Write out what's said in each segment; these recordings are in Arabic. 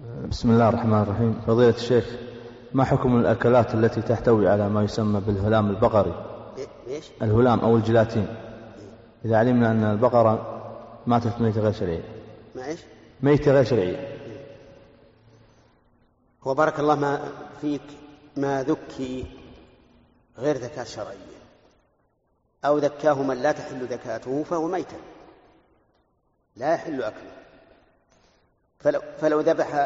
بسم الله الرحمن الرحيم. فضيلة الشيخ، ما حكم الأكلات التي تحتوي على ما يسمى بالهلام البقري؟ إيش؟ الهلام أو الجيلاتين، إذا علمنا أن البقرة ماتت ميتة غير شرعية. ما إيش؟ ميتة غير شرعية. وبارك الله ما فيك، ما ذكي غير ذكاة شرعية أو ذكاه من لا تحل ذكاته فهو ميتة لا يحل أكله. فلو ذبح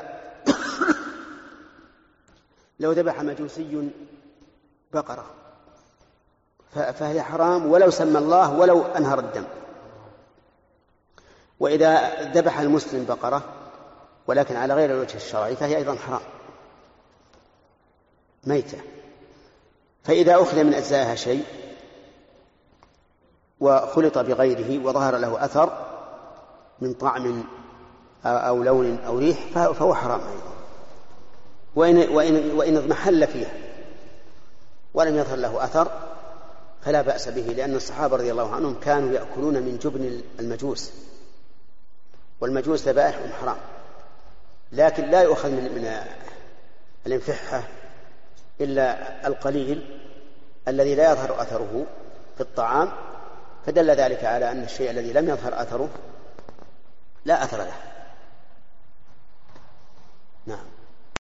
لو ذبح مجوسي بقرة فهي حرام ولو سمى الله ولو أنهر الدم. وإذا ذبح المسلم بقرة ولكن على غير الوجه الشرعي فهي أيضا حرام ميتة. فإذا أخذ من أجزائها شيء وخلط بغيره وظهر له أثر من طعم أو لون أو ريح فهو حرام أيضا، وإن اضمحل فيها ولم يظهر له أثر فلا بأس به، لأن الصحابة رضي الله عنهم كانوا يأكلون من جبن المجوس، والمجوس ذبائحهم حرام، لكن لا يؤخذ من الانفحة إلا القليل الذي لا يظهر أثره في الطعام، فدل ذلك على أن الشيء الذي لم يظهر أثره لا أثر له. نعم.